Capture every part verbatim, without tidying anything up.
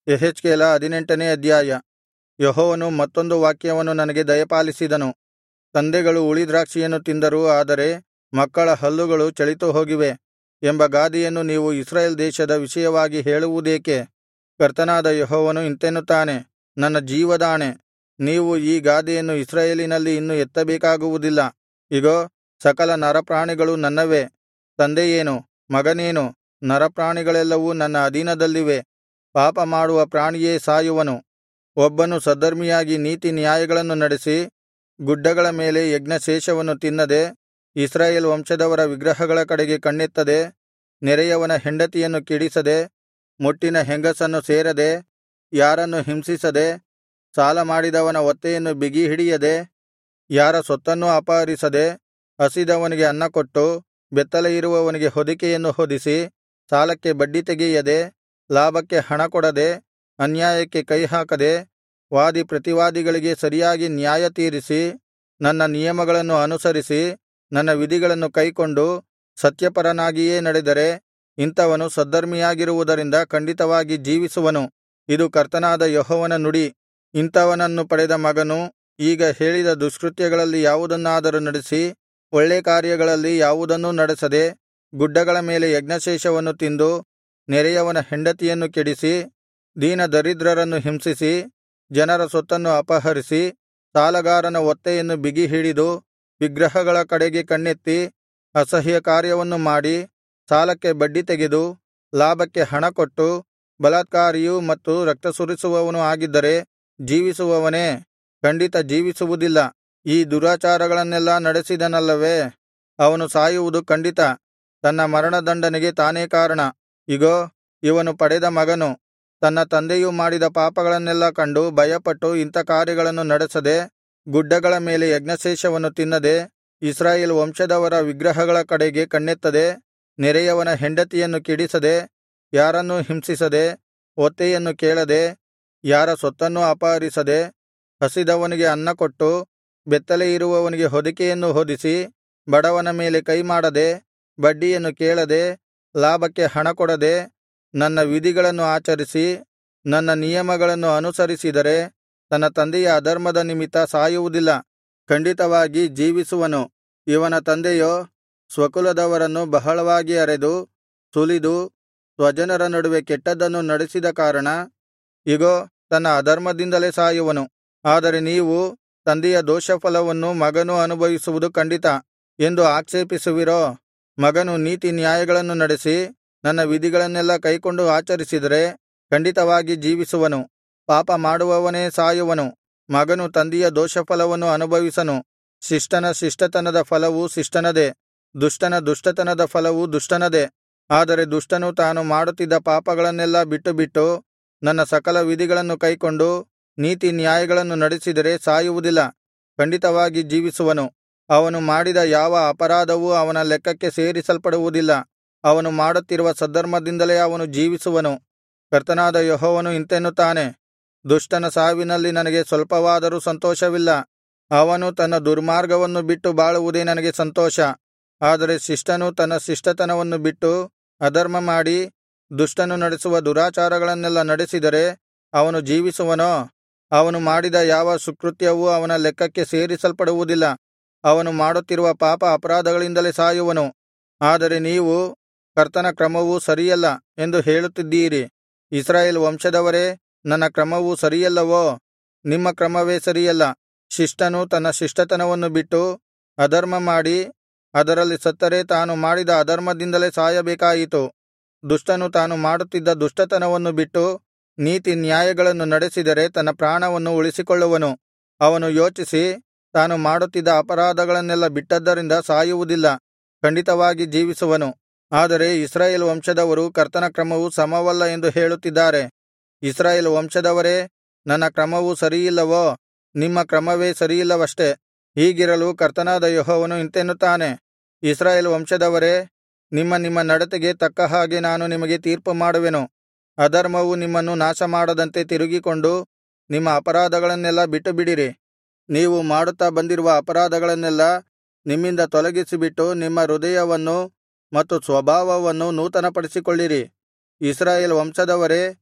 ಯೆಹೆಜ್ಕೇಲ ಹದಿನೆಂಟನೇ ಅಧ್ಯಾಯ. ಯೆಹೋವನು ಮತ್ತೊಂದು ವಾಕ್ಯವನ್ನು ನನಗೆ ದಯಪಾಲಿಸಿದನು. ತಂದೆಗಳು ಹುಳಿದ್ರಾಕ್ಷಿಯನ್ನು ತಿಂದರು, ಆದರೆ ಮಕ್ಕಳ ಹಲ್ಲುಗಳು ಚಳಿತು ಹೋಗಿವೆ ಎಂಬ ಗಾದೆಯನ್ನು ನೀವು ಇಸ್ರಾಯೇಲ್ ದೇಶದ ವಿಷಯವಾಗಿ ಹೇಳುವುದೇಕೆ? ಕರ್ತನಾದ ಯೆಹೋವನು ಇಂತೆನ್ನುತ್ತಾನೆ, ನನ್ನ ಜೀವದಾಣೆ, ನೀವು ಈ ಗಾದೆಯನ್ನು ಇಸ್ರಾಯೇಲಿನಲ್ಲಿ ಇನ್ನು ಎತ್ತಬೇಕಾಗುವುದಿಲ್ಲ. ಇಗೋ, ಸಕಲ ನರಪ್ರಾಣಿಗಳು ನನ್ನವೇ. ತಂದೆಯೇನು, ಮಗನೇನು, ನರಪ್ರಾಣಿಗಳೆಲ್ಲವೂ ನನ್ನ ಅಧೀನದಲ್ಲಿವೆ. ಪಾಪ ಮಾಡುವ ಪ್ರಾಣಿಯೇ ಸಾಯುವನು. ಒಬ್ಬನು ಸದ್ಧರ್ಮಿಯಾಗಿ ನೀತಿ ನ್ಯಾಯಗಳನ್ನು ನಡೆಸಿ, ಗುಡ್ಡಗಳ ಮೇಲೆ ಯಜ್ಞಶೇಷವನ್ನು ತಿನ್ನದೆ, ಇಸ್ರಾಯೇಲ್ ವಂಶದವರ ವಿಗ್ರಹಗಳ ಕಡೆಗೆ ಕಣ್ಣೆತ್ತದೆ, ನೆರೆಯವನ ಹೆಂಡತಿಯನ್ನು ಕೆಡಿಸದೆ, ಮುಟ್ಟಿನ ಹೆಂಗಸನ್ನು ಸೇರದೆ, ಯಾರನ್ನು ಹಿಂಸಿಸದೆ, ಸಾಲ ಮಾಡಿದವನ ಒತ್ತೆಯನ್ನು ಬಿಗಿಹಿಡಿಯದೆ, ಯಾರ ಸೊತ್ತನ್ನೂ ಅಪಹರಿಸದೆ, ಹಸಿದವನಿಗೆ ಅನ್ನಕೊಟ್ಟು, ಬೆತ್ತಲೆಯಿರುವವನಿಗೆ ಹೊದಿಕೆಯನ್ನು ಹೊದಿಸಿ, ಸಾಲಕ್ಕೆ ಬಡ್ಡಿ ತೆಗೆಯದೆ, ಲಾಭಕ್ಕೆ ಹಣಕೊಡದೆ, ಅನ್ಯಾಯಕ್ಕೆ ಕೈಹಾಕದೆ, ವಾದಿ ಪ್ರತಿವಾದಿಗಳಿಗೆ ಸರಿಯಾಗಿ ನ್ಯಾಯತೀರಿಸಿ, ನನ್ನ ನಿಯಮಗಳನ್ನು ಅನುಸರಿಸಿ, ನನ್ನ ವಿಧಿಗಳನ್ನು ಕೈಕೊಂಡು ಸತ್ಯಪರನಾಗಿಯೇ ನಡೆದರೆ, ಇಂಥವನು ಸದ್ಧರ್ಮಿಯಾಗಿರುವುದರಿಂದ ಖಂಡಿತವಾಗಿ ಜೀವಿಸುವನು. ಇದು ಕರ್ತನಾದ ಯೆಹೋವನ ನುಡಿ. ಇಂಥವನನ್ನು ಪಡೆದ ಮಗನು ಈಗ ಹೇಳಿದ ದುಷ್ಕೃತ್ಯಗಳಲ್ಲಿ ಯಾವುದನ್ನಾದರೂ ನಡೆಸಿ, ಒಳ್ಳೇ ಕಾರ್ಯಗಳಲ್ಲಿ ಯಾವುದನ್ನೂ ನಡೆಸದೆ, ಗುಡ್ಡಗಳ ಮೇಲೆ ಯಜ್ಞಶೇಷವನ್ನು ತಿಂದು, ನೆರೆಯವನ ಹೆಂಡತಿಯನ್ನು ಕೆಡಿಸಿ, ದೀನದರಿದ್ರರನ್ನು ಹಿಂಸಿಸಿ, ಜನರ ಸೊತ್ತನ್ನು ಅಪಹರಿಸಿ, ಸಾಲಗಾರನ ಒತ್ತೆಯನ್ನು ಬಿಗಿಹಿಡಿದು, ವಿಗ್ರಹಗಳ ಕಡೆಗೆ ಕಣ್ಣೆತ್ತಿ, ಅಸಹ್ಯ ಕಾರ್ಯವನ್ನು ಮಾಡಿ, ಸಾಲಕ್ಕೆ ಬಡ್ಡಿ ತೆಗೆದು, ಲಾಭಕ್ಕೆ ಹಣಕೊಟ್ಟು, ಬಲಾತ್ಕಾರಿಯೂ ಮತ್ತು ರಕ್ತಸುರಿಸುವವನೂ ಆಗಿದ್ದರೆ ಜೀವಿಸುವವನೇ? ಖಂಡಿತ ಜೀವಿಸುವುದಿಲ್ಲ. ಈ ದುರಾಚಾರಗಳನ್ನೆಲ್ಲಾ ನಡೆಸಿದನಲ್ಲವೇ? ಅವನು ಸಾಯುವುದು ಖಂಡಿತ. ತನ್ನ ಮರಣದಂಡನೆಗೆ ತಾನೇ ಕಾರಣ. ಇಗೋ, ಇವನು ಪಡೆದ ಮಗನು ತನ್ನ ತಂದೆಯು ಮಾಡಿದ ಪಾಪಗಳನ್ನೆಲ್ಲಾ ಕಂಡು ಭಯಪಟ್ಟು ಇಂಥ ಕಾರ್ಯಗಳನ್ನು ನಡೆಸದೆ, ಗುಡ್ಡಗಳ ಮೇಲೆ ಯಜ್ಞಶೇಷವನ್ನು ತಿನ್ನದೆ, ಇಸ್ರಾಯೇಲ್ ವಂಶದವರ ವಿಗ್ರಹಗಳ ಕಡೆಗೆ ಕಣ್ಣೆತ್ತದೆ, ನೆರೆಯವನ ಹೆಂಡತಿಯನ್ನು ಕೆಡಿಸದೆ, ಯಾರನ್ನೂ ಹಿಂಸಿಸದೆ, ಒತ್ತೆಯನ್ನು ಕೇಳದೆ, ಯಾರ ಸೊತ್ತನ್ನೂ ಅಪಹರಿಸದೆ, ಹಸಿದವನಿಗೆ ಅನ್ನಕೊಟ್ಟು, ಬೆತ್ತಲೆಯಿರುವವನಿಗೆ ಹೊದಿಕೆಯನ್ನು ಹೊದಿಸಿ, ಬಡವನ ಮೇಲೆ ಕೈಮಾಡದೆ, ಬಡ್ಡಿಯನ್ನು ಕೇಳದೆ, ಲಾಭಕ್ಕೆ ಹಣಕೊಡದೆ, ನನ್ನ ವಿಧಿಗಳನ್ನು ಆಚರಿಸಿ, ನನ್ನ ನಿಯಮಗಳನ್ನು ಅನುಸರಿಸಿದರೆ, ತನ್ನ ತಂದೆಯ ಅಧರ್ಮದ ನಿಮಿತ್ತ ಸಾಯುವುದಿಲ್ಲ, ಖಂಡಿತವಾಗಿ ಜೀವಿಸುವನು. ಇವನ ತಂದೆಯೋ ಸ್ವಕುಲದವರನ್ನು ಬಹಳವಾಗಿ ಅರೆದು, ಸುಲಿದು, ಸ್ವಜನರ ನಡುವೆ ಕೆಟ್ಟದ್ದನ್ನು ನಡೆಸಿದ ಕಾರಣ, ಇಗೋ, ತನ್ನ ಅಧರ್ಮದಿಂದಲೇ ಸಾಯುವನು. ಆದರೆ ನೀವು, ತಂದೆಯ ದೋಷಫಲವನ್ನು ಮಗನು ಅನುಭವಿಸುವುದು ಖಂಡಿತ ಎಂದು ಆಕ್ಷೇಪಿಸುವಿರೋ? ಮಗನು ನೀತಿ ನ್ಯಾಯಗಳನ್ನು ನಡೆಸಿ, ನನ್ನ ವಿಧಿಗಳನ್ನೆಲ್ಲಾ ಕೈಕೊಂಡು ಆಚರಿಸಿದರೆ ಖಂಡಿತವಾಗಿ ಜೀವಿಸುವನು. ಪಾಪ ಮಾಡುವವನೇ ಸಾಯುವನು. ಮಗನು ತಂದೆಯ ದೋಷಫಲವನ್ನು ಅನುಭವಿಸನು. ಶಿಷ್ಟನ ಶಿಷ್ಟತನದ ಫಲವು ಶಿಷ್ಟನದೇ, ದುಷ್ಟನ ದುಷ್ಟತನದ ಫಲವು ದುಷ್ಟನದೇ. ಆದರೆ ದುಷ್ಟನು ತಾನು ಮಾಡುತ್ತಿದ್ದ ಪಾಪಗಳನ್ನೆಲ್ಲಾ ಬಿಟ್ಟುಬಿಟ್ಟು, ನನ್ನ ಸಕಲ ವಿಧಿಗಳನ್ನು ಕೈಕೊಂಡು ನೀತಿ ನ್ಯಾಯಗಳನ್ನು ನಡೆಸಿದರೆ ಸಾಯುವುದಿಲ್ಲ, ಖಂಡಿತವಾಗಿ ಜೀವಿಸುವನು. ಅವನು ಮಾಡಿದ ಯಾವ ಅಪರಾಧವೂ ಅವನ ಲೆಕ್ಕಕ್ಕೆ ಸೇರಿಸಲ್ಪಡುವುದಿಲ್ಲ. ಅವನು ಮಾಡುತ್ತಿರುವ ಸದ್ಧರ್ಮದಿಂದಲೇ ಅವನು ಜೀವಿಸುವನು. ಕರ್ತನಾದ ಯೆಹೋವನು ಇಂತೆನ್ನುತ್ತಾನೆ, ದುಷ್ಟನ ಸಾವಿನಲ್ಲಿ ನನಗೆ ಸ್ವಲ್ಪವಾದರೂ ಸಂತೋಷವಿಲ್ಲ. ಅವನು ತನ್ನ ದುರ್ಮಾರ್ಗವನ್ನು ಬಿಟ್ಟು ಬಾಳುವುದೇ ನನಗೆ ಸಂತೋಷ. ಆದರೆ ಶಿಷ್ಟನು ತನ್ನ ಶಿಷ್ಟತನವನ್ನು ಬಿಟ್ಟು ಅಧರ್ಮ ಮಾಡಿ, ದುಷ್ಟನು ನಡೆಸುವ ದುರಾಚಾರಗಳನ್ನೆಲ್ಲಾ ನಡೆಸಿದರೆ ಅವನು ಜೀವಿಸುವನೋ? ಅವನು ಮಾಡಿದ ಯಾವ ಸುಕೃತ್ಯವೂ ಅವನ ಲೆಕ್ಕಕ್ಕೆ ಸೇರಿಸಲ್ಪಡುವುದಿಲ್ಲ. ಅವನು ಮಾಡುತ್ತಿರುವ ಪಾಪ ಅಪರಾಧಗಳಿಂದಲೇ ಸಾಯುವನು. ಆದರೆ ನೀವು, ಕರ್ತನ ಕ್ರಮವು ಸರಿಯಲ್ಲ ಎಂದು ಹೇಳುತ್ತಿದ್ದೀರಿ. ಇಸ್ರಾಯೇಲ್ ವಂಶದವರೇ, ನನ್ನ ಕ್ರಮವು ಸರಿಯಲ್ಲವೋ? ನಿಮ್ಮ ಕ್ರಮವೇ ಸರಿಯಲ್ಲ. ಶಿಷ್ಟನು ತನ್ನ ಶಿಷ್ಟತನವನ್ನು ಬಿಟ್ಟು ಅಧರ್ಮ ಮಾಡಿ, ಅದರಲ್ಲಿ ಸತ್ತರೆ ತಾನು ಮಾಡಿದ ಅಧರ್ಮದಿಂದಲೇ ಸಾಯಬೇಕಾಯಿತು. ದುಷ್ಟನು ತಾನು ಮಾಡುತ್ತಿದ್ದ ದುಷ್ಟತನವನ್ನು ಬಿಟ್ಟು ನೀತಿ ನ್ಯಾಯಗಳನ್ನು ನಡೆಸಿದರೆ ತನ್ನ ಪ್ರಾಣವನ್ನು ಉಳಿಸಿಕೊಳ್ಳುವನು. ಅವನು ಯೋಚಿಸಿ, ತಾನು ಮಾಡುತ್ತಿದ್ದ ಅಪರಾಧಗಳನ್ನೆಲ್ಲಾ ಬಿಟ್ಟದ್ದರಿಂದ ಸಾಯುವುದಿಲ್ಲ, ಖಂಡಿತವಾಗಿ ಜೀವಿಸುವನು. ಆದರೆ ಇಸ್ರಾಯೇಲ್ ವಂಶದವರು ಕರ್ತನ ಕ್ರಮವು ಸಮವಲ್ಲ ಎಂದು ಹೇಳುತ್ತಿದ್ದಾರೆ. ಇಸ್ರಾಯೇಲ್ ವಂಶದವರೇ, ನನ್ನ ಕ್ರಮವು ಸರಿಯಿಲ್ಲವೋ? ನಿಮ್ಮ ಕ್ರಮವೇ ಸರಿಯಿಲ್ಲವಷ್ಟೆ. ಹೀಗಿರಲು ಕರ್ತನಾದ ಯೆಹೋವನು ಇಂತೆನ್ನುತ್ತಾನೆ, ಇಸ್ರಾಯೇಲ್ ವಂಶದವರೇ, ನಿಮ್ಮ ನಿಮ್ಮ ನಡತೆಗೆ ತಕ್ಕ ಹಾಗೆ ನಾನು ನಿಮಗೆ ತೀರ್ಪು ಮಾಡುವೆನು. ಅಧರ್ಮವು ನಿಮ್ಮನ್ನು ನಾಶಮಾಡದಂತೆ ತಿರುಗಿಕೊಂಡು ನಿಮ್ಮ ಅಪರಾಧಗಳನ್ನೆಲ್ಲಾ ಬಿಟ್ಟುಬಿಡಿರಿ. ನೀವು ಮಾಡುತ್ತಾ ಬಂದಿರುವ ಅಪರಾಧಗಳನ್ನೆಲ್ಲಾ ನಿಮ್ಮಿಂದ ತೊಲಗಿಸಿಬಿಟ್ಟು ನಿಮ್ಮ ಹೃದಯವನ್ನು ಮತ್ತು ಸ್ವಭಾವವನ್ನು ನೂತನಪಡಿಸಿಕೊಳ್ಳಿರಿ. ಇಸ್ರಾಯೇಲ್ ವಂಶದವರೇ,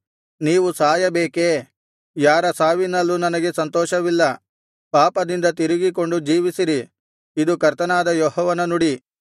ನೀವು ಸಾಯಬೇಕೇ? ಯಾರ ಸಾವಿನಲ್ಲೂ ನನಗೆ ಸಂತೋಷವಿಲ್ಲ. ಪಾಪದಿಂದ ತಿರುಗಿಕೊಂಡು ಜೀವಿಸಿರಿ. ಇದು ಕರ್ತನಾದ ಯೆಹೋವನ ನುಡಿ.